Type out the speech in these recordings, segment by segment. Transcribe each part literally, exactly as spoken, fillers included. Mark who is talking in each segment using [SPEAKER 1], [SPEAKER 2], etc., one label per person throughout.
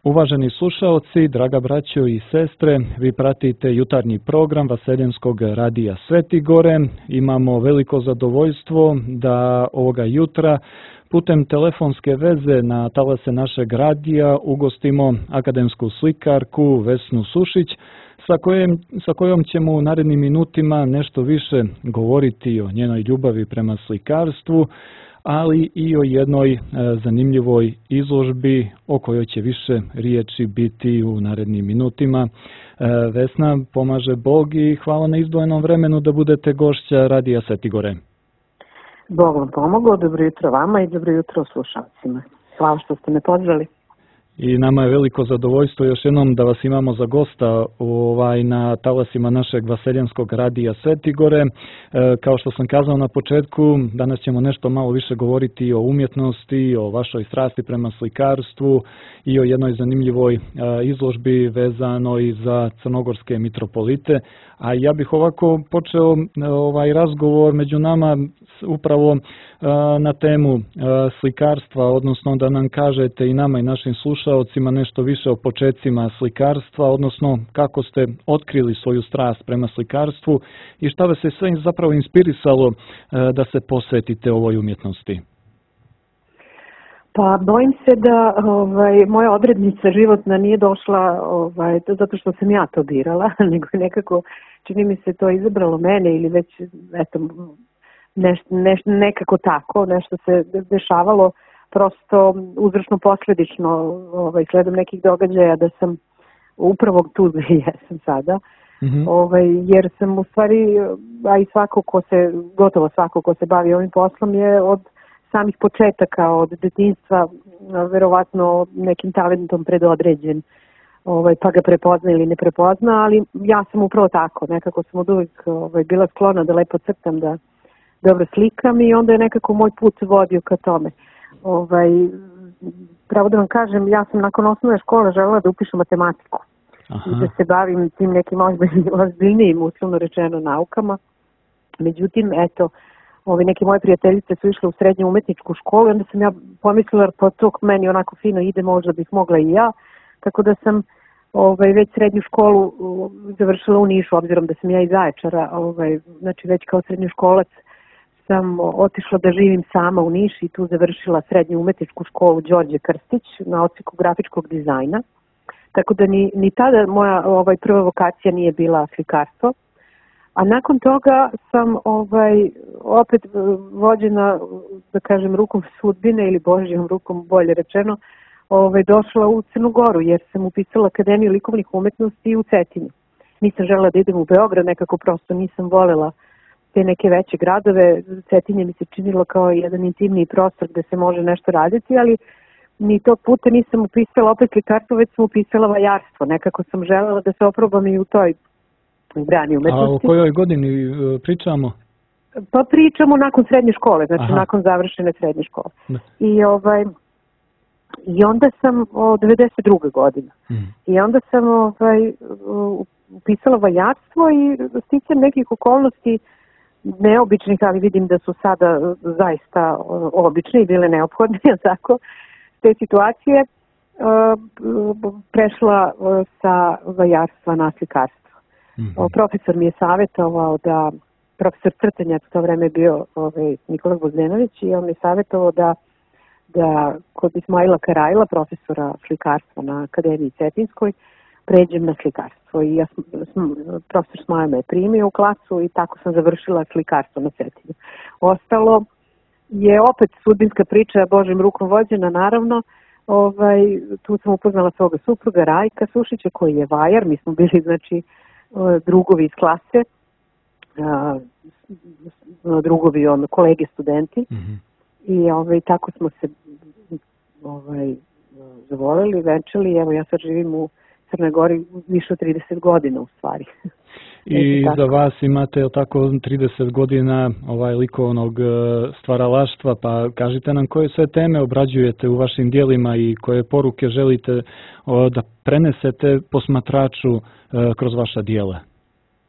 [SPEAKER 1] Uvaženi slušaoci, draga braćo i sestre, vi pratite jutarnji program Vaseljenskog radija Svetigore. Imamo veliko zadovoljstvo da ovoga jutra putem telefonske veze na talase našeg radija ugostimo akademsku slikarku Vesnu Sušić, sa, kojem, sa kojom ćemo u narednim minutima nešto više govoriti o njenoj ljubavi prema slikarstvu, ali i o jednoj e, zanimljivoj izložbi o kojoj će više riječi biti u narednim minutima. E, Vesna, pomaže Bog i hvala na izdvojenom vremenu da budete gošća Radija Svetigore.
[SPEAKER 2] Bog vam pomogao, dobro jutro vama i dobro jutro slušalcima. Hvala što ste me pozvali.
[SPEAKER 1] I nama je veliko zadovoljstvo još jednom da vas imamo za gosta ovaj, na talasima našeg Vaseljenskog radija Svetigore. E, kao što sam kazao na početku, danas ćemo nešto malo više govoriti o umjetnosti, o vašoj strasti prema slikarstvu i o jednoj zanimljivoj e, izložbi vezanoj za crnogorske mitropolite. A ja bih ovako počeo ovaj razgovor među nama upravo e, na temu e, slikarstva, odnosno da nam kažete i nama i našim slušaocima nešto više o početcima slikarstva, odnosno kako ste otkrili svoju strast prema slikarstvu i šta vas je sve zapravo inspirisalo e, da se posvetite ovoj umjetnosti.
[SPEAKER 2] Pa bojim se da ovaj, moja odrednica životna nije došla ovaj, zato što sam ja to birala, nego nekako čini mi se to izabralo mene ili već eto, neš, neš, nekako tako, nešto se dešavalo prosto uzročno posledično ovaj, sledom nekih događaja da sam upravo tu gdje jesam sada. Mm-hmm. Ovaj, jer sam u stvari, a i svako ko se, gotovo svako ko se bavi ovim poslom je od samih početaka, od detinjstva, verovatno nekim talentom predodređen, ovaj, pa ga prepozna ili ne prepozna, ali ja sam upravo tako, nekako sam od uvijek ovaj, bila sklona da lepo crtam, da dobro slikam i onda je nekako moj put vodio ka tome. Ovaj, pravo da vam kažem, ja sam nakon osnovne škole želela da upišem matematiku. Aha. I da se bavim tim nekim ozbiljnijim, uslovno rečeno, naukama. Međutim, eto, Ovi neke moje prijateljice su išle u srednju umetničku školu i onda sam ja pomislila pa to meni onako fino ide, možda bih mogla i ja. Tako da sam ovaj, već srednju školu završila u Nišu, obzirom da sam ja iz Zaječara. Ovaj, znači već kao srednjoškolac sam otišla da živim sama u Niš i tu završila srednju umetničku školu Đorđe Krstić na odsjeku grafičkog dizajna. Tako da ni, ni tada moja ovaj, prva vokacija nije bila slikarstvo. A nakon toga sam ovaj, opet vođena, da kažem, rukom sudbine ili Božjom rukom, bolje rečeno, ovaj, došla u Crnu Goru jer sam upisala Akademiju likovnih umetnosti u Cetinju. Nisam želela da idem u Beograd, nekako prosto nisam voljela te neke veće gradove. Cetinje mi se činilo kao jedan intimniji prostor gde se može nešto raditi, ali ni tog puta nisam upisala opet slikarstvo, već sam upisala vajarstvo. Nekako sam želela da se oprobam i u toj grani umetnosti.
[SPEAKER 1] A o kojoj godini pričamo?
[SPEAKER 2] Pa pričamo nakon srednje škole, znači Aha. nakon završene srednje škole. Da. I ovaj i onda sam o devedeset druge godine. Mm. I onda sam ovaj upisala vajarstvo i sticajem nekih okolnosti neobičnih, ali vidim da su sada zaista obične i bile neophodne, tako, te situacije uh, prešla uh, sa vajarstva na slikarstvo. Mm-hmm. Profesor mi je savjetovao da, profesor crtanja u to vreme bio ovaj, Nikola Gvozdenović i on mi je savjetovao da, da kod Ismaila Karajla, profesora slikarstva na Akademiji Cetinskoj, pređem na slikarstvo. I ja, profesor Smaja me je primio u klasu i tako sam završila slikarstvo na Cetinju. Ostalo je opet sudbinska priča, Božjim rukom vođena, naravno. Ovaj, tu sam upoznala svoga supruga Rajka Sušića koji je vajar, mi smo bili znači drugovi iz klase, drugovi, on, kolege studenti. Mm-hmm. I ovaj, tako smo se ovaj, zavolili, venčali i evo ja sad živim u Crnoj Gori više od trideset godina u stvari.
[SPEAKER 1] I za vas imate tako trideset godina ovaj likovnog stvaralaštva, pa kažite nam koje sve teme obrađujete u vašim dijelima i koje poruke želite da prenesete posmatraču kroz vaša dijela.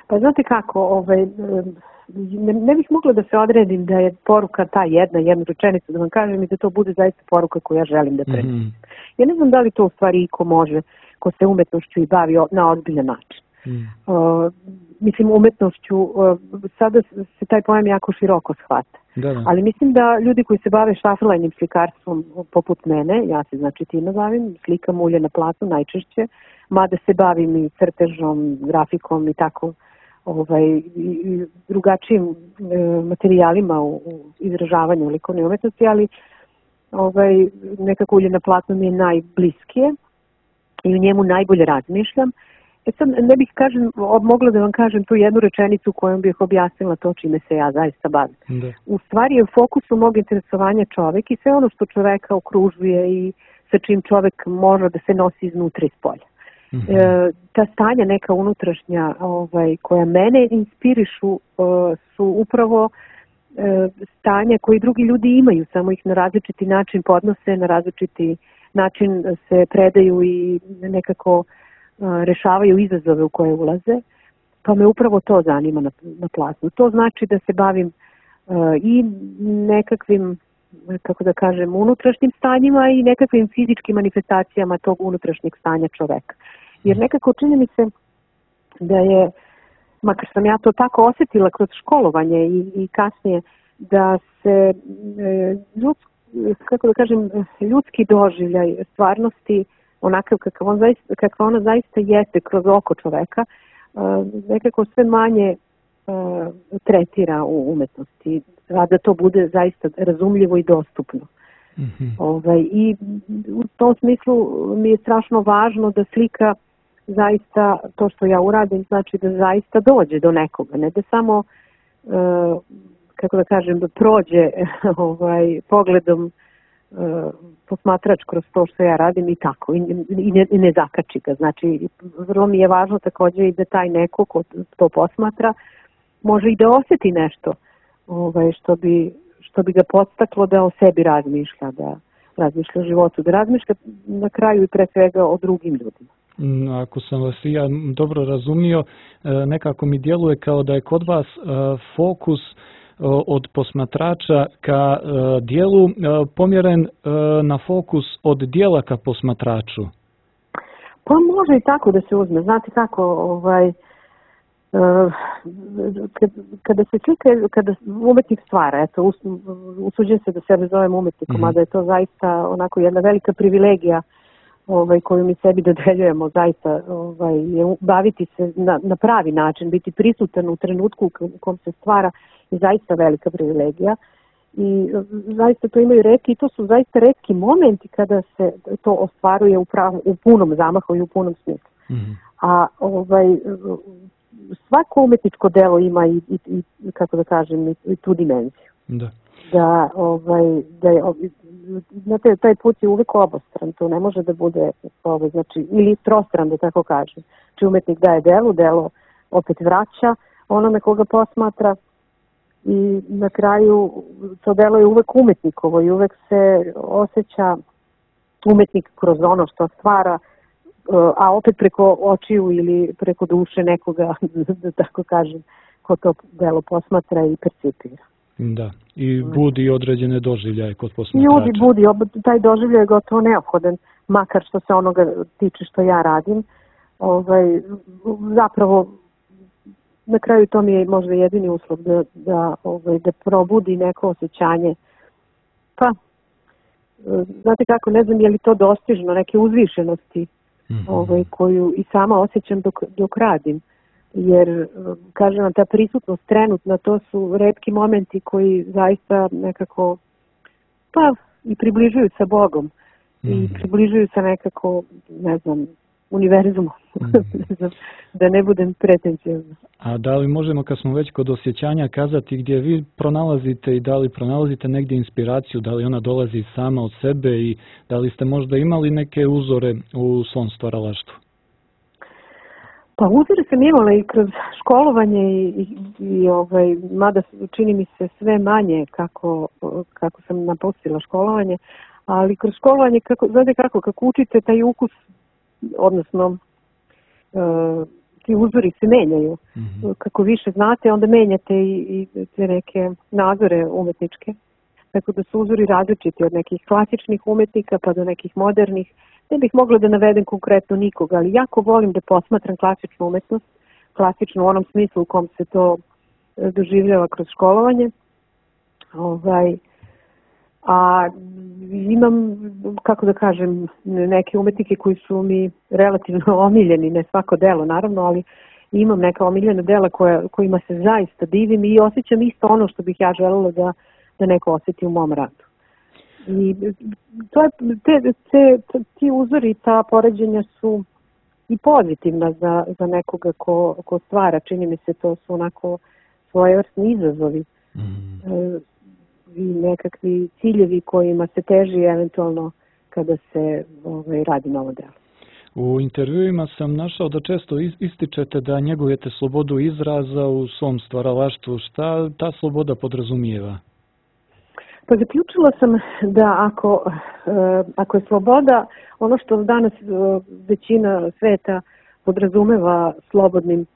[SPEAKER 2] Pa znate kako, ovaj, ne, ne bih mogla da se odredim da je poruka ta jedna, jednu rečenicu da vam kažem i da to bude zaista poruka koju ja želim da prenesem. Mm-hmm. Ja ne znam da li to u stvari iko može, ko se umetnošću i bavi na ozbiljan način. Mm. Uh, mislim, umetnošću, uh, sada se taj pojam jako široko shvata.
[SPEAKER 1] Da, da.
[SPEAKER 2] Ali mislim da ljudi koji se bave štafelajnim slikarstvom poput mene, ja se znači time bavim, slikam ulje na platnu najčešće, mada se bavim i crtežom, grafikom i tako ovaj, i drugačijim e, materijalima u, u izražavanju likovne umetnosti, ali ovaj, nekako ulje na platnu mi je najbliskije i u njemu najbolje razmišljam. E sad ne bih kažem, mogla da vam kažem tu jednu rečenicu kojom bih objasnila to čime se ja zaista bavim. Da. U stvari je u fokusu mog interesovanja čovek i sve ono što čoveka okružuje i sa čim čovek može da se nosi iznutra i spolja. Mm-hmm. E, ta stanja neka unutrašnja ovaj, koja mene inspirišu e, su upravo e, stanja koji drugi ljudi imaju, samo ih na različiti način podnose, na različiti način se predaju i nekako rešavaju izazove u koje ulaze, pa me upravo to zanima na, na platnu. To znači da se bavim uh, i nekakvim, kako da kažem, unutrašnjim stanjima i nekakvim fizičkim manifestacijama tog unutrašnjeg stanja čoveka. Jer nekako čini mi se da je, makar sam ja to tako osetila kroz školovanje i, i kasnije, da se e, ljudski, kako da kažem, ljudski doživljaj stvarnosti onakav kakav on zaista, kakva ona zaista jeste kroz oko čoveka, nekako sve manje tretira u umetnosti, a da to bude zaista razumljivo i dostupno. Mm-hmm. Ovaj, I u tom smislu mi je strašno važno da slika zaista, to što ja uradim, znači da zaista dođe do nekoga, ne da samo, kako da kažem, da prođe ovaj, pogledom posmatrač kroz to što ja radim i tako, i ne, i ne zakači ga. Znači, vrlo mi je važno takođe i da taj neko ko to posmatra može i da oseti nešto ovaj, što, bi, što bi ga podstaklo da o sebi razmišlja, da razmišlja o životu, da razmišlja na kraju i pre svega o drugim ljudima.
[SPEAKER 1] Ako sam vas i ja dobro razumio, nekako mi djeluje kao da je kod vas fokus od posmatrača ka dijelu pomjeren na fokus od dijela ka posmatraču.
[SPEAKER 2] Pa može i tako da se uzme. Znate kako, ovaj, kada se slika, kada umetnik stvara, eto, usuđujem se da sebe zovem umetnikom, mm-hmm. a da je to zaista onako jedna velika privilegija ovaj, koju mi sebi dodeljujemo, zaista ovaj, je baviti se na, na pravi način, biti prisutan u trenutku u kom se stvara je zaista velika privilegija i zaista to imaju retki i to su zaista retki momenti kada se to ostvaruje u, prav, u punom zamahu i u punom smislu. Mm-hmm. A ovaj, svako umetničko delo ima i, i, i kako da kažem, i, i tu dimenziju.
[SPEAKER 1] Da.
[SPEAKER 2] Da, ovaj, da je, znate, taj put je uvek obostran, to ne može da bude ovaj, znači, ili trostran, da tako kažem. Či umetnik daje delo, delo opet vraća onome koga posmatra i na kraju to delo je uvek umetnikovo i uvek se osjeća umetnik kroz ono što stvara, a opet preko očiju ili preko duše nekoga, da tako kažem, ko to delo posmatra i percipira.
[SPEAKER 1] Da, i budi određene doživljaje kod posmatrača.
[SPEAKER 2] Ljudi budi, taj doživljaj je gotovo neophodan, makar što se onoga tiče što ja radim. Ovaj, zapravo, na kraju to mi je možda jedini uslov da, da, ovaj, da probudi neko osjećanje. Pa, znate kako, ne znam je li to dostižno, neke uzvišenosti mm-hmm. ovaj, koju i sama osjećam dok, dok radim. Jer, kažem vam, ta prisutnost trenutna, to su retki momenti koji zaista nekako, pa, i približuju sa Bogom. Mm. I približuju sa nekako, ne znam, univerzumom. Mm. ne znam, da ne budem pretencijozna.
[SPEAKER 1] A da li možemo, kad smo već kod osjećanja, kazati gdje vi pronalazite i da li pronalazite negdje inspiraciju, da li ona dolazi sama od sebe i da li ste možda imali neke uzore u svom stvaralaštvu?
[SPEAKER 2] Pa uzore sam imala i kroz školovanje i, i, i ovaj, mada čini mi se sve manje kako, kako sam napustila školovanje, ali kroz školovanje, kako, znate kako, kako učite taj ukus, odnosno ti uzori se menjaju.
[SPEAKER 1] Mm-hmm.
[SPEAKER 2] Kako više znate, onda menjate i, i te neke nazore umetničke. Tako da su uzori različiti od nekih klasičnih umetnika pa do nekih modernih. Ne bih mogla da navedem konkretno nikoga, ali jako volim da posmatram klasičnu umetnost, klasično u onom smislu u kom se to doživljava kroz školovanje. Ovaj, a imam, kako da kažem, neke umetnike koji su mi relativno omiljeni, ne svako delo naravno, ali imam neka omiljena dela koja, kojima se zaista divim i osjećam isto ono što bih ja želela da, da neko osjeti u mom radu. I to je, te, te, te, ti uzori, ta poređenja su i pozitivna za, za nekoga ko, ko stvara. Čini mi se to su onako svojevrsni izazovi mm. e, i nekakvi ciljevi kojima se teži eventualno kada se ovaj, radi novo delo.
[SPEAKER 1] U intervjuima sam našao da često ističete da njegujete slobodu izraza u svom stvaralaštvu. Šta ta sloboda podrazumijeva?
[SPEAKER 2] Pa zaključila sam da ako, ako je sloboda ono što danas većina sveta podrazumeva slobodnim,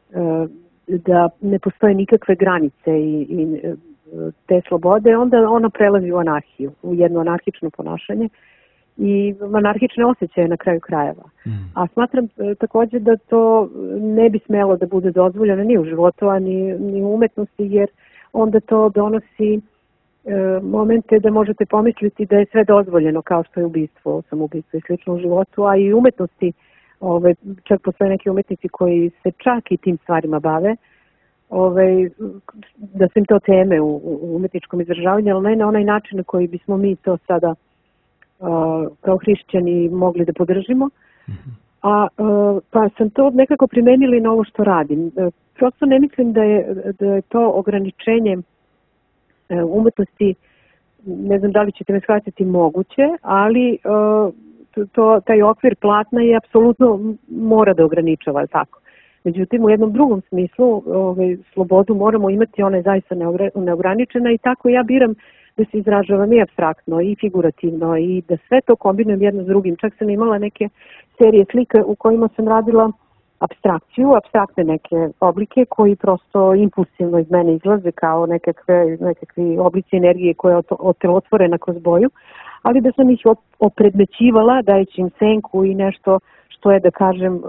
[SPEAKER 2] da ne postoje nikakve granice i, i te slobode, onda ona prelazi u anarhiju, u jedno anarhično ponašanje i anarhične osjećaje na kraju krajeva. Mm. A smatram također da to ne bi smelo da bude dozvoljeno ni u životu, a ni, ni u umetnosti, jer onda to donosi momente da možete pomisliti da je sve dozvoljeno, kao što je ubistvo, samoubistvo i slično u životu, a i umetnosti, ove, čak postoje neki umetnici koji se čak i tim stvarima bave, ove, da su im to teme u, u umetničkom izražavanju, ali ne na onaj način na koji bismo mi to sada a, kao hrišćani mogli da podržimo. A, a, pa sam to nekako primenila na ovo što radim. Prosto ne mislim da je, da je to ograničenje umetnosti, ne znam da li ćete me shvatiti, moguće, ali uh, to, taj okvir platna je apsolutno mora da ograničava, tako. Međutim, u jednom drugom smislu ovaj, slobodu moramo imati, ona je zaista neograničena i tako ja biram da se izražavam i apstraktno i figurativno i da sve to kombinujem jedno s drugim. Čak sam imala neke serije slika u kojima sam radila apstrakciju, apstraktne neke oblike koji prosto impulsivno iz mene izlaze kao nekakve, nekakvi oblici energije koje je otelotvorena kroz boju, ali da sam ih opredmećivala dajući im senku i nešto što je, da kažem,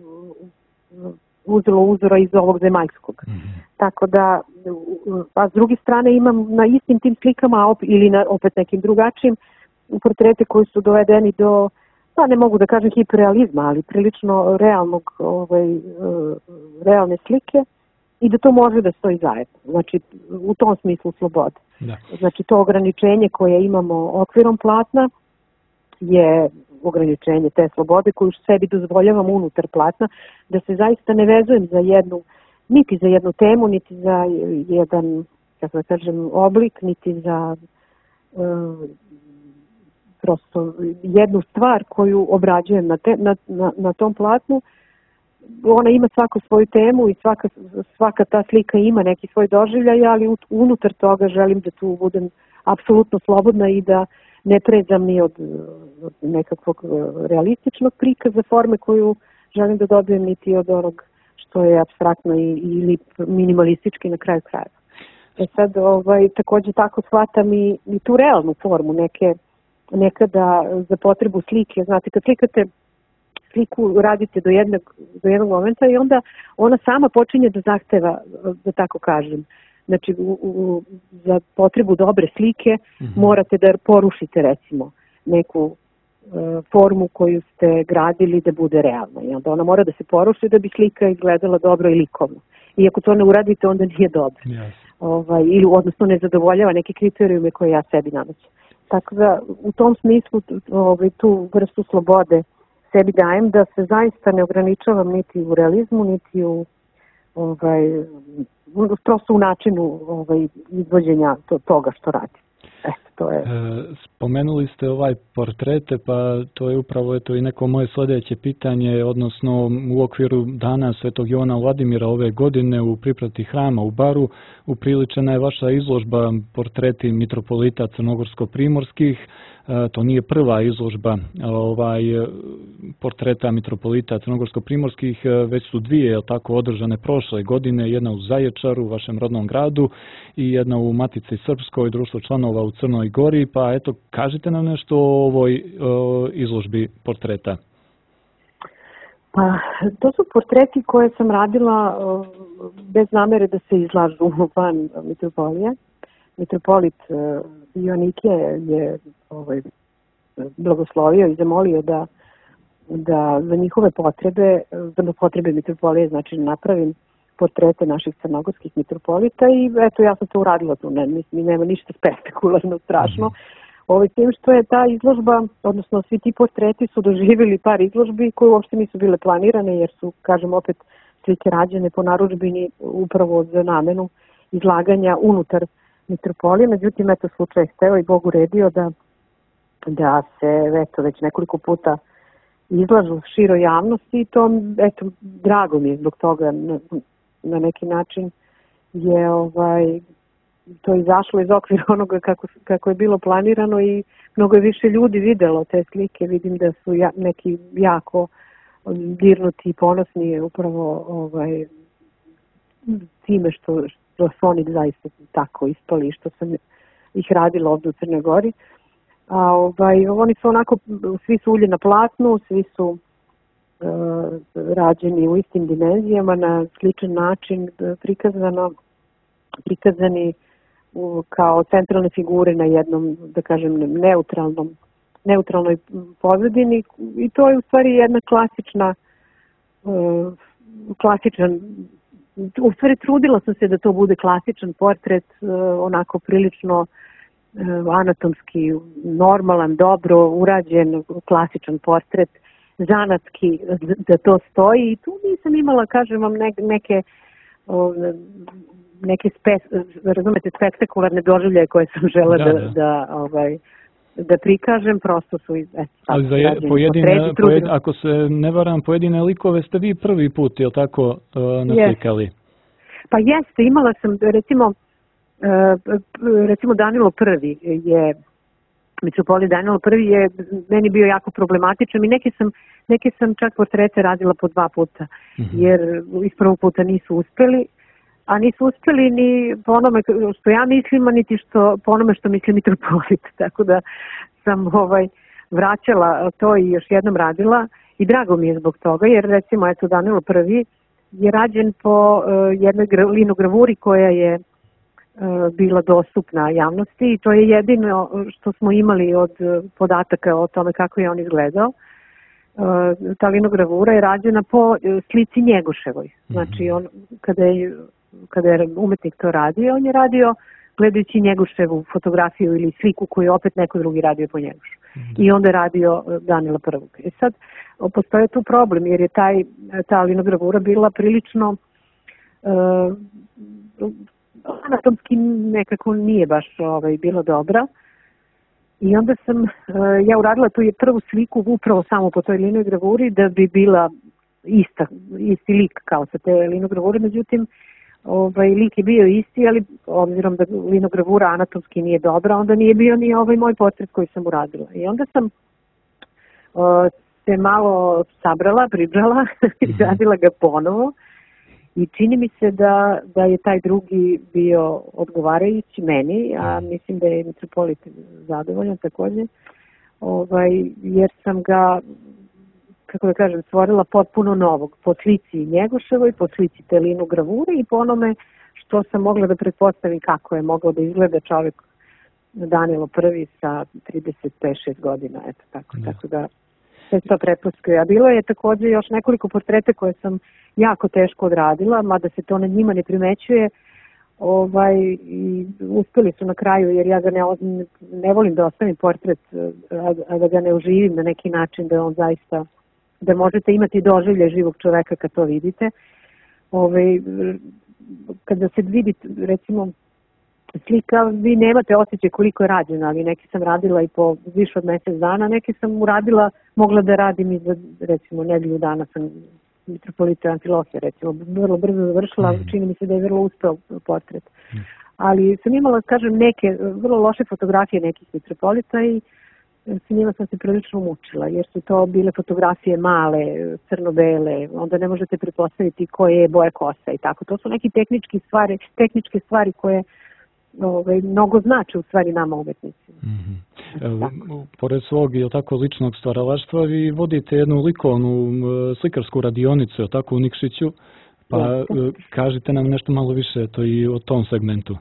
[SPEAKER 2] uzelo uzora iz ovog zemaljskog. Mm-hmm. Tako da, a s druge strane imam na istim tim slikama ili na opet nekim drugačijim portrete koji su dovedeni do, pa ne mogu da kažem hiperrealizma, ali prilično realnog, ovaj, realne slike i da to može da stoji zajedno. Znači, u tom smislu slobode. Da. Znači, to ograničenje koje imamo okvirom platna je ograničenje te slobode koju sebi dozvoljavam unutar platna, da se zaista ne vezujem za jednu, niti za jednu temu, niti za jedan, kako da kažem, oblik, niti za uh, prosto jednu stvar koju obrađujem na, te, na, na, na tom platnu. Ona ima svaku svoju temu i svaka, svaka ta slika ima neki svoj doživljaj, ali unutar toga želim da tu budem apsolutno slobodna i da ne prezam ni od, od nekakvog realističnog prikaza forme koju želim da dobijem, niti od onog što je apstraktno i, ili minimalistički na kraju krajeva. E sad, ovaj, također tako shvatam i, i tu realnu formu neke, nekada za potrebu slike. Znate, kad slikate sliku, radite do jednog, do jednog momenta i onda ona sama počinje da zahteva, da tako kažem. Znači, u, u, za potrebu dobre slike mm-hmm. morate da porušite, recimo, neku e, formu koju ste gradili da bude realna. I onda ona mora da se poruši da bi slika izgledala dobro i likovno. I ako to ne uradite, onda nije dobro. Yes. Ovaj, ili, odnosno, ne zadovoljava neke kriterijume koje ja sebi namećem. Tako da, u tom smislu, ovaj, tu vrstu slobode sebi dajem da se zaista ne ograničavam niti u realizmu, niti u ovaj, prosto u načinu ovaj, izvođenja to, toga što radi. Eto, to je.
[SPEAKER 1] E, spomenuli ste ovaj portrete, pa to je upravo eto i neko moje sljedeće pitanje, odnosno u okviru Dana Svetog Jovana Vladimira ove godine u priprati hrama u Baru upriličena je vaša izložba portreti mitropolita crnogorsko-primorskih. to nije prva izložba ovaj, portreta mitropolita crnogorsko-primorskih, već su dvije, je tako, održane prošle godine, jedna u Zaječaru, u vašem rodnom gradu, i jedna u Matici Srpskoj, društvo članova u Crnoj Gori, pa eto, kažite nam nešto o ovoj o, izložbi portreta.
[SPEAKER 2] Pa, to su portreti koje sam radila bez namere da se izlažu van mitropolije. Mitropolit Joannikije je ovaj, blagoslovio i zamolio da, da za njihove potrebe, za potrebe mitropolije, znači napravim portrete naših crnogorskih mitropolita i eto, ja sam to uradila tu, ne, mislim, nema ništa spektakularno, strašno. Ovaj, tim što je ta izložba, odnosno svi ti portreti su doživjeli par izložbi koje uopšte nisu bile planirane, jer su, kažem, opet slike rađene po narudžbini upravo za namenu izlaganja unutar mitropolije. Međutim, eto, slučaj je hteo i Bog uredio da, da se eto, već nekoliko puta izlažu široj javnosti i to, eto, drago mi je zbog toga na, na neki način je ovaj, to izašlo iz okvira onoga kako, kako je bilo planirano i mnogo je više ljudi videlo te slike. Vidim da su ja, neki jako dirnuti i ponosni upravo ovaj, time što, što su oni zaista tako ispali, što sam ih radila ovdje u Crnoj Gori. A ovaj, oni su onako, svi su ulje na platnu, svi su uh, rađeni u istim dimenzijama, na sličan način prikazano, prikazani u, kao centralne figure na jednom, da kažem, neutralnom, neutralnoj pozadini i to je u stvari jedna klasična, uh, klasičan, u stvari trudila sam se da to bude klasičan portret, uh, onako prilično anatomski normalan, dobro urađen, klasičan portret, zanatski, da to stoji i tu nisam imala, kažem vam, neke neke spe, razumete, spektakularne doživljaje koje sam žela da, da, da. da ovaj, da prikažem, prosto su iz... Et,
[SPEAKER 1] ali za je, pojedine, pojed, ako se ne varam, pojedine likove ste vi prvi put, je li tako, uh, naslikali?
[SPEAKER 2] Yes. Pa jeste, imala sam, recimo, recimo Danilo Prvi je, mitropolit Danilo Prvi je meni bio jako problematičan i neke sam, neke sam čak portrete radila po dva puta, jer iz prvog puta nisu uspeli, a nisu uspeli ni po onome što ja mislim, a niti što, po onome što misli mitropolit, tako da sam ovaj, vraćala to i još jednom radila i drago mi je zbog toga, jer recimo eto Danilo Prvi je rađen po uh, jednoj linogravuri koja je bila dostupna javnosti i to je jedino što smo imali od podataka o tome kako je on izgledao. Ta linogravura je rađena po slici Njegoševoj. Znači, on, kada, je, kada je umetnik to radio, on je radio gledajući Njegoševu fotografiju ili sliku koju je opet neko drugi radio po Njegošu. I onda je radio Danila Prvog. I sad, postoje tu problem jer je taj, ta linogravura bila prilično uh, anatomski nekako nije baš ovaj, bilo dobra. I onda sam uh, ja uradila tu je prvu sliku upravo samo po toj linogravuri da bi bila ista, isti lik kao sa te linogravure. Međutim, ovaj, lik je bio isti, ali obzirom da linogravura anatomski nije dobra, onda nije bio ni ovaj moj portret koji sam uradila. I onda sam uh, se malo sabrala, pribrala i radila ga ponovo. I čini mi se da, da je taj drugi bio odgovarajući meni, a mislim da je mitropolit zadovoljan također, ovaj, jer sam ga, kako da kažem, stvorila potpuno novog, po slici Njegoševoj, po slici te linogravure i po onome što sam mogla da pretpostavim kako je mogao da izgleda čovjek Danilo Prvi sa trideset pet šest godina, eto tako, da. Tako da sve to pretpostavljaju. A bilo je također još nekoliko portreta koje sam jako teško odradila, mada se to na njima ne primećuje. Ovaj, i uspeli su na kraju, jer ja ga ne, ne volim da ostavim portret, a, a da ga ne oživim na neki način, da on zaista, da možete imati doživlje živog čoveka kad to vidite. Ovaj, kada se vidi, recimo, slika, vi nemate osjećaj koliko je rađena, ali neke sam radila i po više od mjesec dana, neke sam uradila, mogla da radim i za, recimo, nedelju dana sam mitropolita Amfilohija, recimo, vrlo brzo završila, mm. čini mi se da je vrlo uspeo portret. Mm. Ali sam imala, kažem, neke vrlo loše fotografije nekih mitropolita i sa njima sam se prilično mučila, jer su to bile fotografije male, crno-bele, onda ne možete pretpostaviti koje je boje kosa i tako. To su neki tehnički stvari, tehničke stvari koje ovaj, mnogo znače u stvari nama umetnicima.
[SPEAKER 1] Mm-hmm. Evo, pored svog je tako ličnog stvaralaštva, vi vodite jednu likovnu slikarsku radionicu je tako u Nikšiću, pa Jeste. Kažite nam nešto malo više to i o tom segmentu.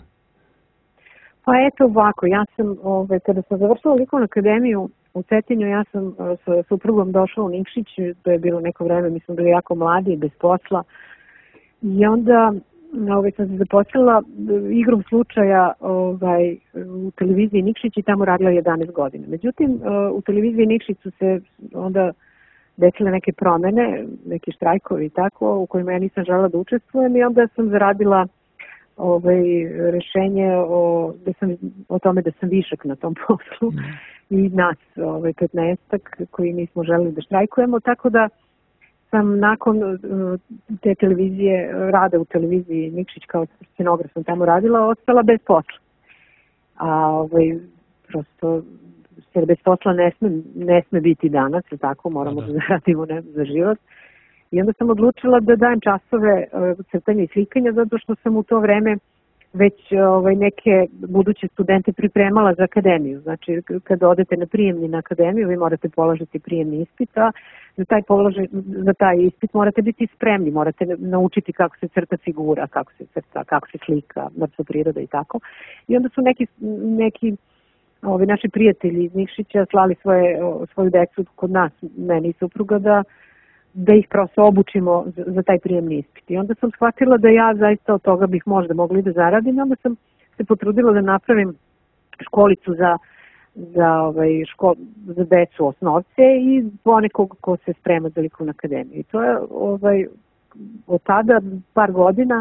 [SPEAKER 2] Pa eto ovako, ja sam, ovaj, kada sam završila likovnu akademiju u Cetinju, ja sam sa suprugom došla u Nikšić, to je bilo neko vreme, mi smo bili jako mladi, bez posla, i onda ovaj, sam se zaposlila igrom slučaja ovaj, u televiziji Nikšić i tamo radila jedanaest godina. Međutim, u televiziji Nikšić su se onda desile neke promene, neki štrajkovi i tako, u kojima ja nisam želela da učestvujem i onda sam zaradila ovaj, rešenje o, da sam, o tome da sam višak na tom poslu mm. i nas ovaj, petnaestak koji nismo želeli da štrajkujemo, tako da sam nakon uh, te televizije, rada u televiziji Nikšić kao scenograf sam tamo radila, ostala bez posla. A ovaj, prosto jer bez posla ne sme, ne sme biti danas, tako moramo da, da zaradimo ne, za život. I onda sam odlučila da dajem časove uh, crtanja i slikanja, zato što sam u to vreme već ovaj, neke buduće studente pripremala za akademiju. Znači, kada odete na prijemni na akademiju, vi morate položiti prijemni ispit, a za taj, položi, za taj ispit morate biti spremni, morate naučiti kako se crta figura, kako se crta, kako se slika, mrtva priroda i tako. I onda su neki, neki ovi naši prijatelji iz Nikšića slali svoje, svoju decu kod nas, meni i supruga, da da ih prosto obučimo za, za taj prijemni ispit. I onda sam shvatila da ja zaista od toga bih možda mogla i da zaradim. Onda sam se potrudila da napravim školicu za, za, ovaj, škol, za decu osnovce i ponekog ko se sprema za likovnu akademiju. I to je ovaj, od tada par godina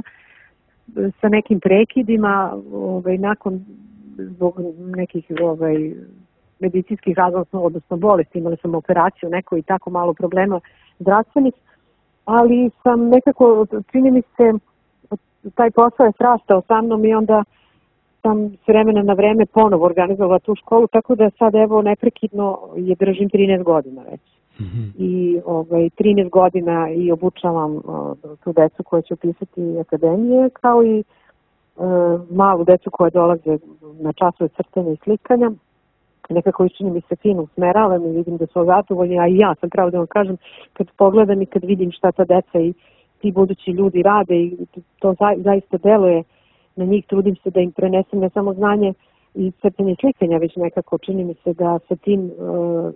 [SPEAKER 2] sa nekim prekidima, ovaj, nakon zbog nekih ovaj, medicinskih razloga, odnosno bolesti, imala sam operaciju neko i tako malo problema zdravstvenih, ali sam nekako, čini mi se, taj posao je srastao sa mnom i onda sam s vremena na vreme ponovo organizovala tu školu, tako da sad evo neprekidno je držim trinaest godina već. Mm-hmm. I ovaj, trinaest godina i obučavam uh, tu decu koja će upisati akademije, kao i uh, malu decu koja dolaze na časove crtanja i slikanja. Nekako čini mi se fino usmeravam i vidim da su zadovoljni, a i ja sam pravo da vam kažem, kad pogledam i kad vidim šta ta deca i ti budući ljudi rade i to za, zaista deluje na njih, trudim se da im prenesem ne samo znanje i crtanje i slikanja, već nekako čini mi se da sa tim uh,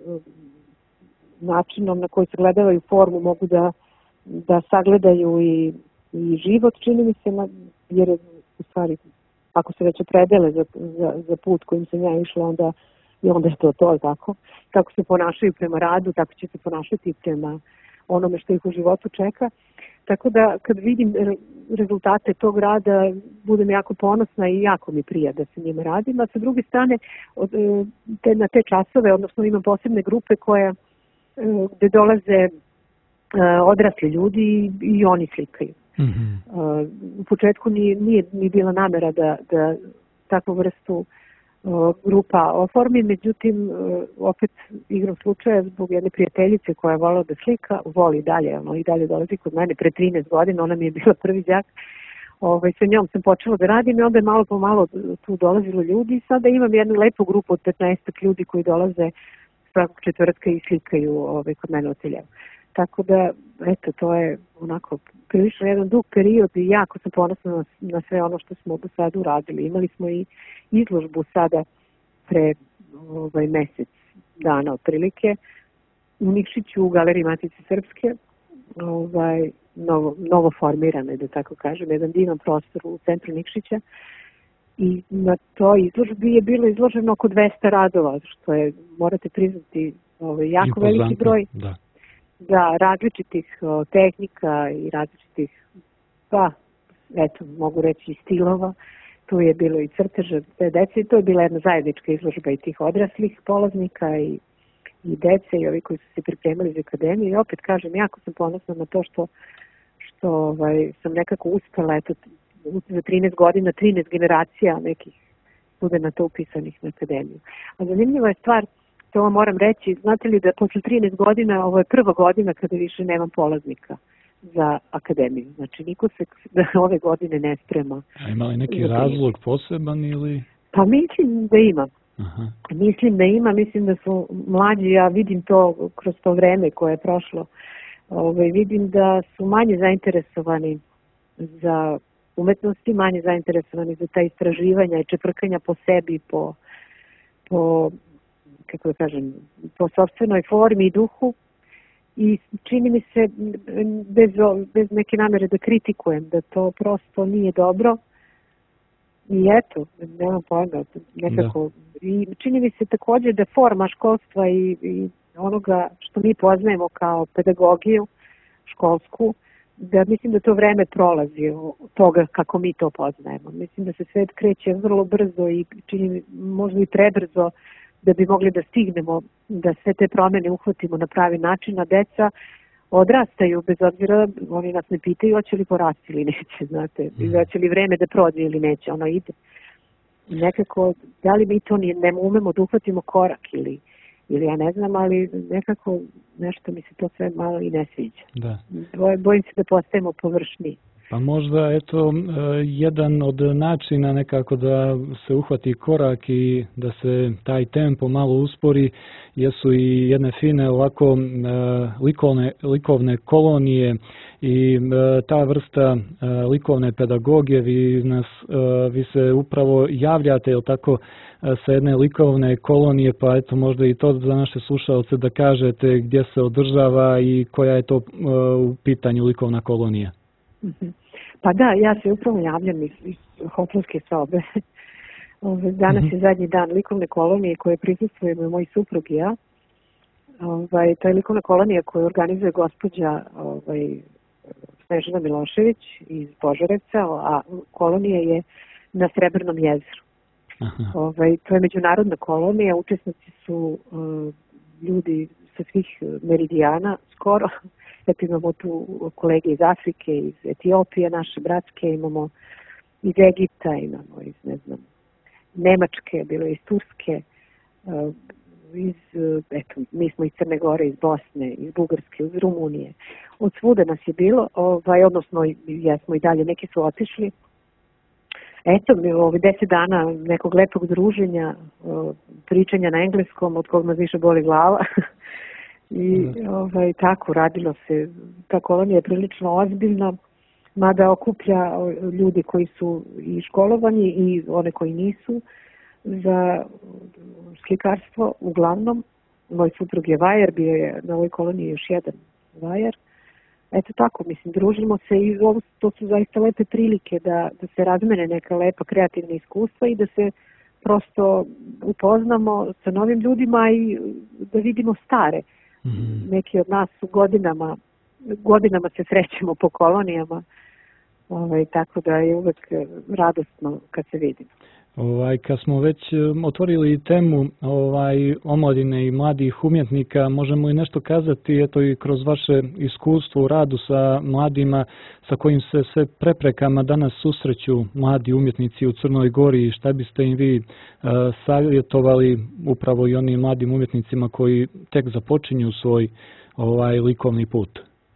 [SPEAKER 2] načinom na koji sagledavaju formu mogu da, da sagledaju i, i život, čini mi se, jer u stvari ako se već opredele za, za, za put kojim sam ja išla, onda i onda je to to, tako. Kako se ponašaju prema radu, tako će se ponašati prema onome što ih u životu čeka. Tako da kad vidim rezultate tog rada, budem jako ponosna i jako mi prija da se njima radim. A sa druge strane, te, na te časove, odnosno imam posebne grupe koje, gde dolaze odrasli ljudi i, i oni slikaju. Mm-hmm. U početku nije, nije, nije bila namera da, da takvu vrstu grupa oformi, međutim opet igrom slučaja zbog jedne prijateljice koja je volila da slika, voli dalje, ono i dalje dolazi kod mene pre trinaest godina, ona mi je bila prvi đak, ovaj, sa njom sam počela da radim i onda je malo po malo tu dolazilo ljudi i sada imam jednu lepu grupu od petnaest ljudi koji dolaze svakog četvrtka i slikaju ovaj, kod mene u ateljevu. Tako da, eto, to je onako prilično jedan dug period i jako sam ponosna na, na sve ono što smo do sada uradili. Imali smo i izložbu sada pre ovaj, mesec dana otprilike u Nikšiću u Galeriji Matice Srpske, ovaj, novo, novo formirane, da tako kažem, jedan divan prostor u centru Nikšića. I na toj izložbi je bilo izloženo oko dvesta radova, što je, morate priznati, ovaj, jako Impozantno, veliki broj. Da. Da, različitih o, tehnika i različitih, pa, eto, mogu reći i stilova. Tu je bilo i crteža te dece i to je bila jedna zajednička izložba i tih odraslih polaznika i, i dece i ovi koji su se pripremali za akademiju. I opet kažem, jako sam ponosna na to što, što ovaj, sam nekako uspela, eto, za trinaest godina, trinaest generacija nekih studenata upisanih na akademiju. A zanimljiva je stvar, to vam moram reći, znate li da posle trinaest godina, ovo je prva godina kada više nemam polaznika za akademiju. Znači, niko se da ove godine ne sprema.
[SPEAKER 1] A ima li neki razlog poseban ili?
[SPEAKER 2] Pa mislim da ima.
[SPEAKER 1] Aha.
[SPEAKER 2] Mislim da ima, mislim da su mlađi, ja vidim to kroz to vreme koje je prošlo, ovaj, vidim da su manje zainteresovani za umetnosti, manje zainteresovani za ta istraživanja i čeprkanja po sebi, po, po, kako da kažem, po sopstvenoj formi i duhu. I čini mi se, bez, bez neke namere da kritikujem, da to prosto nije dobro. I eto, nemam pojma, nekako. Da. I čini mi se takođe da forma školstva i, i onoga što mi poznajemo kao pedagogiju školsku, da mislim da to vreme prolazi toga kako mi to poznajemo. Mislim da se svet kreće vrlo brzo i čini možda i prebrzo da bi mogli da stignemo da sve te promene uhvatimo na pravi način, a deca odrastaju, bez obzira, oni nas ne pitaju hoće li porasti ili neće, znate, ili hoće li vreme da prođe ili neće, ono ide. Nekako, da li mi to ne umemo da uhvatimo korak ili, ili ja ne znam, ali nekako nešto mi se to sve malo i ne sviđa.
[SPEAKER 1] Da.
[SPEAKER 2] Bojim se da postajemo površniji.
[SPEAKER 1] Pa možda, eto, jedan od načina nekako da se uhvati korak i da se taj tempo malo uspori, jesu i jedne fine ovako likovne, likovne kolonije i ta vrsta likovne pedagogije, vi, nas, vi se upravo javljate, jel tako, sa jedne likovne kolonije, pa eto možda i to za naše slušalce da kažete gdje se održava i koja je to u pitanju likovna kolonija.
[SPEAKER 2] Pa da, ja se upravo javljam iz, iz hotelske sobe. Danas je zadnji dan likovne kolonije koje prisustvujemo moj suprug i ja. Ovaj, to je likovna kolonija koju organizuje gospođa ovaj, Snežana Milošević iz Požarevca, a kolonija je na Srebrnom jezeru. Ovaj, to je međunarodna kolonija, učesnici su uh, ljudi sa svih meridijana skoro. Eto imamo tu kolege iz Afrike, iz Etiopije, naše bratske, imamo iz Egipta, imamo iz, ne znam, Nemačke, bilo iz Turske, iz, eto, mi smo iz Crne Gore, iz Bosne, iz Bugarske, iz Rumunije. Od svuda nas je bilo, ovaj, odnosno jesmo i dalje, neki su otišli. Eto, ovaj, deset dana nekog lepog druženja, pričanja na engleskom, od kog nas više boli glava. I ovaj, tako radilo se. Ta kolonija je prilično ozbiljna, mada okuplja ljudi koji su i školovani i one koji nisu za slikarstvo uglavnom. Moj suprug je vajar, bio je na ovoj koloniji još jedan vajar. Eto tako, mislim, družimo se i ovo, to su zaista lepe prilike da, da se razmene neka lepa kreativna iskustva i da se prosto upoznamo sa novim ljudima i da vidimo stare. Mm-hmm. Neki od nas su godinama, godinama se srećemo po kolonijama, ovaj, tako da je uvek radosno kad se vidimo.
[SPEAKER 1] Ovaj, kad smo već otvorili temu ovaj, omladine i mladih umjetnika, možemo i nešto kazati, eto i kroz vaše iskustvo u radu sa mladima, sa kojim se sve preprekama danas susreću mladi umjetnici u Crnoj Gori i šta biste im vi uh, savjetovali upravo i onim mladim umjetnicima koji tek započinju svoj ovaj, likovni put?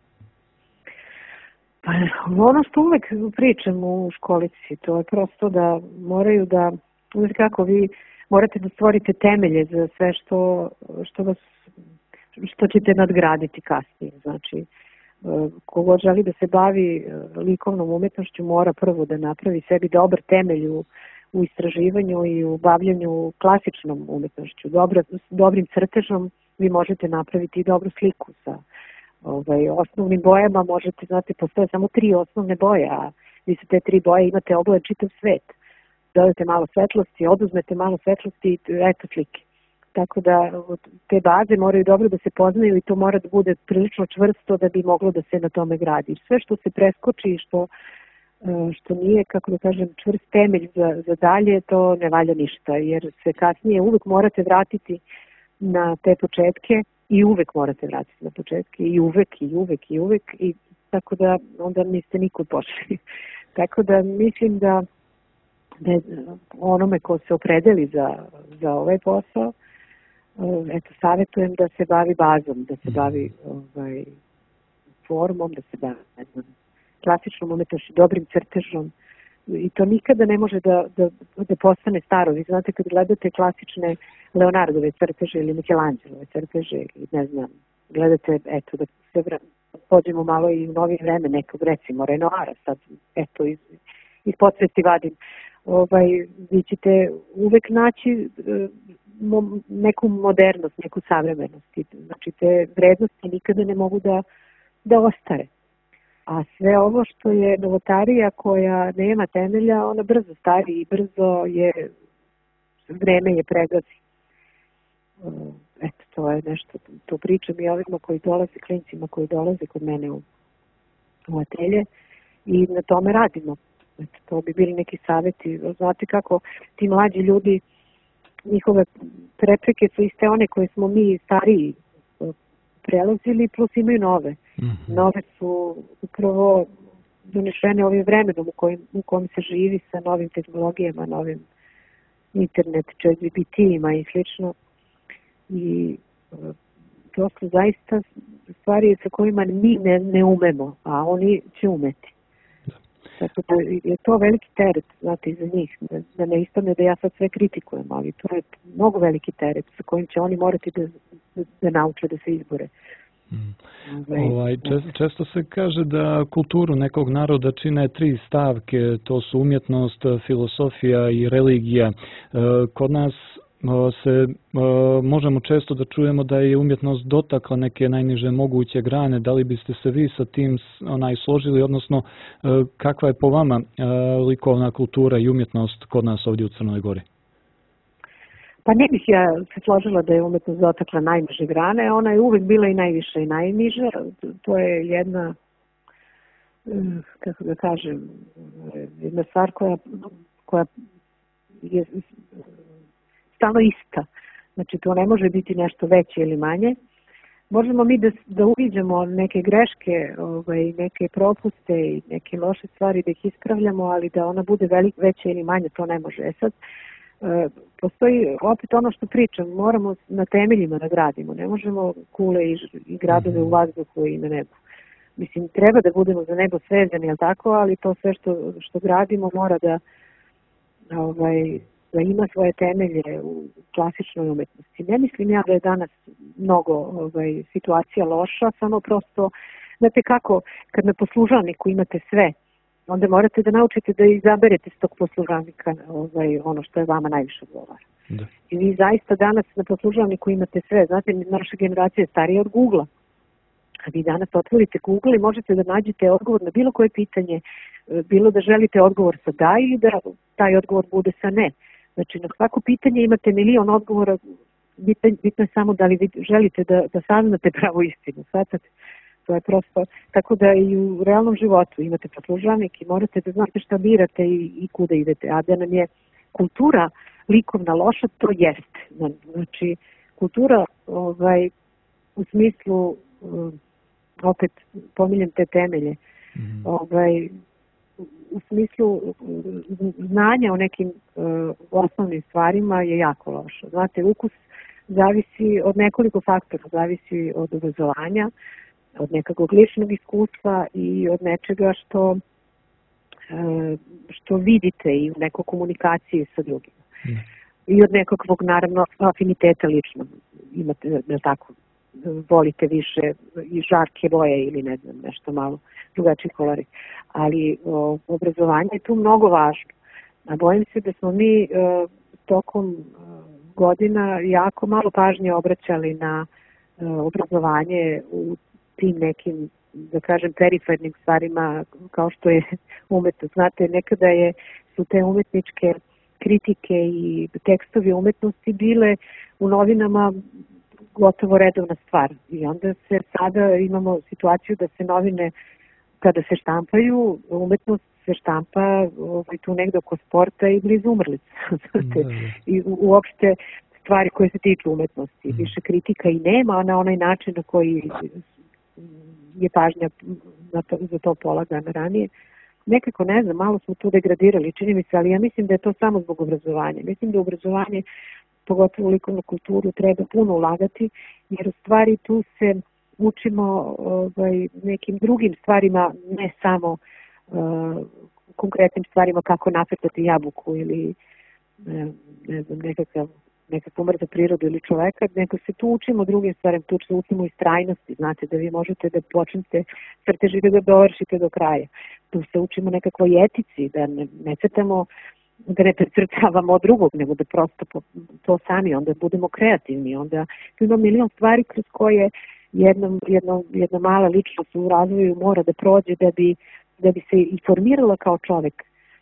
[SPEAKER 2] Pa ono što uvek pričam u školici, to je prosto da moraju da, znači kako vi morate da stvorite temelje za sve što, što, vas, što ćete nadgraditi kasnije. Znači, kogod želi da se bavi likovnom umetnošću mora prvo da napravi sebi dobar temelj u, u istraživanju i u bavljanju klasičnom umetnošću. Dobro, s dobrim crtežom vi možete napraviti i dobru sliku sa Ovaj, osnovnim bojama možete, znate, postoje samo tri osnovne boje, a vi su te tri boje imate obojen čitav svet. Dodate malo svetlosti, oduzmete malo svetlosti i eto slike. Tako da te baze moraju dobro da se poznaju i to mora da bude prilično čvrsto da bi moglo da se na tome gradi. Sve što se preskoči i što, što nije, kako da kažem, čvrst temelj za, za dalje, to ne valja ništa, jer se kasnije uvek morate vratiti na te početke i uvek morate vratiti na početke i uvek i uvek i uvek i tako da onda niste nikud pošli. Tako da mislim da, da onome ko se opredeli za, za ovaj posao eto, savjetujem da se bavi bazom, da se bavi ovaj, formom, da se bavi, ne znam, klasičnom umetnošću, dobrim crtežom. I to nikada ne može da, da, da postane staro. Vi znate, kad gledate klasične Leonardove crteže ili Michelangelove crteže ili ne znam, gledate, eto, da se pođemo malo i u novi vreme nekog, recimo, Renoara, sad, eto, iz, iz podsvesti vadim, ovaj, vi ćete uvek naći mo, neku modernost, neku savremenost. Znači, te vrednosti nikada ne mogu da, da ostare. A sve ovo što je novotarija koja nema temelja, ona brzo stari i brzo je, vreme je pregazi. Eto, to je nešto, to pričam i ovima koji dolaze, klincima koji dolaze kod mene u, u atelje i na tome radimo. Eto, to bi bili neki savjeti. Znate kako ti mlađi ljudi, njihove prepreke su iste one koje smo mi stariji prelazili, plus imaju nove. Mm-hmm. Nove su upravo donešene ovim vremenom u kojem, u kojem se živi sa novim tehnologijama, novim internet, chat G P T-ima i slično. I to su zaista stvari sa kojima mi ne, ne umemo, a oni će umeti. Tako da je to veliki teret, znate, iza njih. Da ne ispadne da ja sad sve kritikujem, ali to je mnogo veliki teret sa kojim će oni morati da, da, da nauče da se izbore.
[SPEAKER 1] Mm. Ovaj, često, često se kaže da kulturu nekog naroda čine tri stavke, to su umjetnost, filosofija i religija. Kod nas se možemo često da čujemo da je umjetnost dotakla neke najniže moguće grane. Da li biste se vi sa tim onaj složili, odnosno kakva je po vama likovna kultura i umjetnost kod nas ovdje u Crnoj Gori?
[SPEAKER 2] Pa ne bih ja se složila da je umjetnost dotakla najniže grane, ona je uvek bila i najviša i najniža. To je jedna, kako da kažem, jedna stvar koja, koja je stalno ista. Znači, to ne može biti nešto veće ili manje. Možemo mi da, da uviđamo neke greške, ovaj, neke propuste i neke loše stvari da ih ispravljamo, ali da ona bude velik, veća ili manje, to ne može. E sad, e, postoji opet ono što pričam, moramo na temeljima da gradimo, ne možemo kule i, i gradove u vazduhu i na nebu. Mislim, treba da budemo za nebo svezani, jel tako, ali to sve što, što gradimo mora da, ovaj, da ima svoje temelje u klasičnoj umetnosti. Ne mislim ja da je danas mnogo ovaj, situacija loša, samo prosto, znate kako, kad na poslužavniku imate sve, onda morate da naučite da izaberete s tog poslužavnika ovaj, ono što je vama najviše odgovara. Da. I vi zaista danas na poslužavniku imate sve. Znate, naša generacija je starija od Google-a. A vi danas otvorite Google i možete da nađete odgovor na bilo koje pitanje, bilo da želite odgovor sa da ili da taj odgovor bude sa ne. Znači, na svako pitanje imate milion odgovora, bitno, bitno je samo da li vi želite da, da saznate pravu istinu. Svatate? To je prosto, tako da i u realnom životu imate poslužavnik i morate da znate šta birate i, i kuda idete. A da nam je kultura likovna loša, to jeste. Znači, kultura ovaj, u smislu, opet pominjem te temelje, mm-hmm. ovaj, u smislu znanja o nekim uh, osnovnim stvarima je jako loša. Znate, ukus zavisi od nekoliko faktora, zavisi od obrazovanja, od nekakvog ličnog iskustva i od nečega što, uh, što vidite i u nekoj komunikaciji sa drugima. Mm. I od nekakvog, naravno, afiniteta ličnog. Imate, da tako, volite više i žarke boje ili ne znam, nešto malo drugačiji kolori. Ali o, obrazovanje je tu mnogo važno. A bojim se da smo mi o, tokom o, godina jako malo pažnje obraćali na o, obrazovanje u tim nekim, da kažem, perifernim stvarima kao što je umetnost. Znate, nekada je, su te umetničke kritike i tekstovi umetnosti bile u novinama gotovo redovna stvar. I onda se sada imamo situaciju da se novine, kada se štampaju, umetnost se štampa ovaj, tu negde oko sporta i blizu umrlica. I u, uopšte stvari koje se tiču umetnosti. Mm. Više kritika i nema na onaj način na koji je pažnja na to, za to polagana ranije. Nekako, ne znam, malo smo tu degradirali, čini mi se, ali ja mislim da je to samo zbog obrazovanja. Mislim da obrazovanje pogotovo u likovnu kulturu, treba puno ulagati, jer u stvari tu se učimo ovaj, nekim drugim stvarima, ne samo uh, konkretnim stvarima kako nacrtati jabuku ili ne, ne znam, nekakav nekakvu mrtvu prirodu ili čoveka, nego se tu učimo drugim stvarima, tu se učimo istrajnosti, znate da vi možete da počnete crtež i da ga dovršite do kraja. Tu se učimo nekakvoj etici, da ne, ne crtamo, da ne precrtavamo od drugog, nego da prosto to sami, onda budemo kreativni, onda tu ima milion stvari kroz koje jedno, jedno, jedna mala ličnost u razvoju mora da prođe da bi, da bi se i formirala kao čovek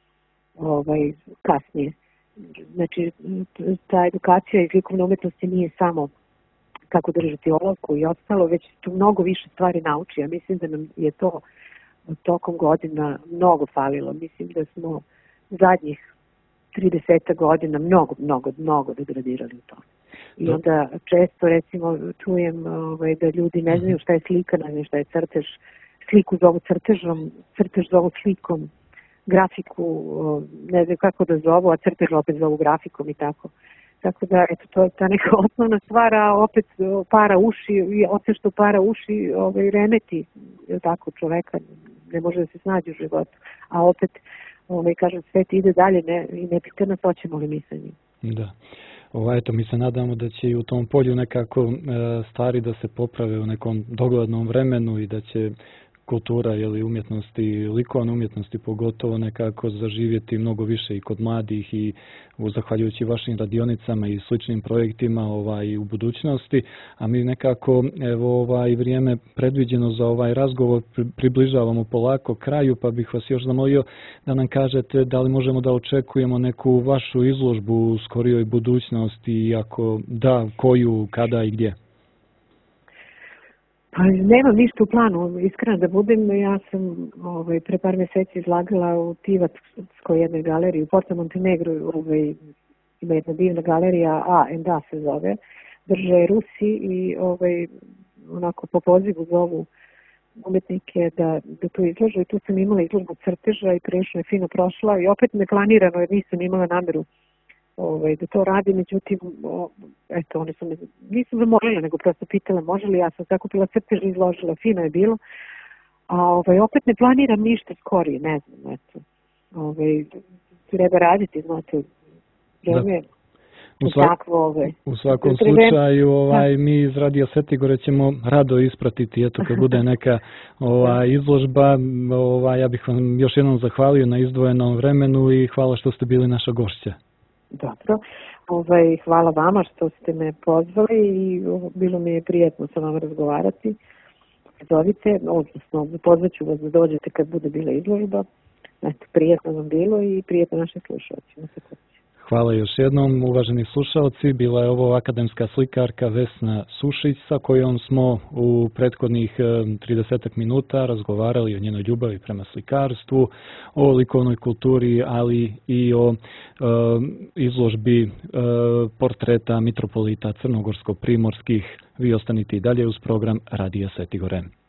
[SPEAKER 2] ovaj, kasnije. Znači, ta edukacija iz likovne umetnosti nije samo kako držati olovku i ostalo, već tu mnogo više stvari nauči. Ja mislim da nam je to tokom godina mnogo falilo. Mislim da smo zadnjih trideset godina mnogo, mnogo, mnogo degradirali u to. I onda često, recimo, čujem ovaj, da ljudi ne znaju šta je slika, ne znaju šta je crtež. Sliku zovu crtežom, crtež zovu slikom, grafiku, ne znam kako da zovu, a crtež opet zovu grafikom i tako. Tako da, eto, to je ta neka osnovna stvar, a opet para uši, i osim što para uši, ovaj, remeti, tako, čoveka, ne može da se snađe u životu. A opet, ovaj, kažem, svet ide dalje ne, i ne pita nas hoćemo li mi sa njim.
[SPEAKER 1] Da. Ovaj, eto, mi se nadamo da će i u tom polju nekako e, stvari da se poprave u nekom doglednom vremenu i da će kultura ili umjetnosti, likovne umjetnosti pogotovo nekako zaživjeti mnogo više i kod mladih i u, zahvaljujući vašim radionicama i sličnim projektima ovaj, u budućnosti, a mi nekako evo ovaj vrijeme predviđeno za ovaj razgovor približavamo polako kraju, pa bih vas još zamolio da nam kažete da li možemo da očekujemo neku vašu izložbu u skorijoj budućnosti i ako da, koju, kada i gdje?
[SPEAKER 2] Pa nemam ništa u planu, iskreno da budem. Ja sam ovaj, pre par mjeseci izlagala u Tivatskoj jednoj galeriji, u Porto Montenegro, ovaj, ima jedna divna galerija, A and A se zove, drže Rusi i ovaj, onako po pozivu zovu umetnike da, da tu izlože. I tu sam imala izložbu crteža i prilično je fino prošla i opet neplanirano jer nisam imala nameru Ovaj, da to radi, međutim, o, eto, oni su me, nisam zamolila, nego prosto pitala može li, ja sam zakupila crtež i izložila, fino je bilo, a ovaj, opet ne planiram ništa skorije, ne znam, eto, ovaj, treba raditi, znate, vreme,
[SPEAKER 1] u, svak,
[SPEAKER 2] takvo, ovaj.
[SPEAKER 1] u svakom slučaju, ovaj, mi iz Radija Svetigore ćemo rado ispratiti, eto, kad bude neka ovaj, izložba, ovaj, ja bih vam još jednom zahvalio na izdvojenom vremenu i hvala što ste bili naša gošća.
[SPEAKER 2] Dobro, ovaj, hvala vama što ste me pozvali i bilo mi je prijetno sa vama razgovarati. Zovite, odnosno pozvaću vas da dođete kad bude bila izložba. Eto, prijetno vam bilo i prijetno našim slušalcima.
[SPEAKER 1] Hvala još jednom, uvaženi slušalci. Bila je ovo akademska slikarka Vesna Sušić sa kojom smo u prethodnih trideset minuta razgovarali o njenoj ljubavi prema slikarstvu, o likovnoj kulturi, ali i o e, izložbi e, portreta mitropolita crnogorsko-primorskih. Vi ostanite i dalje uz program Radija Svetigore.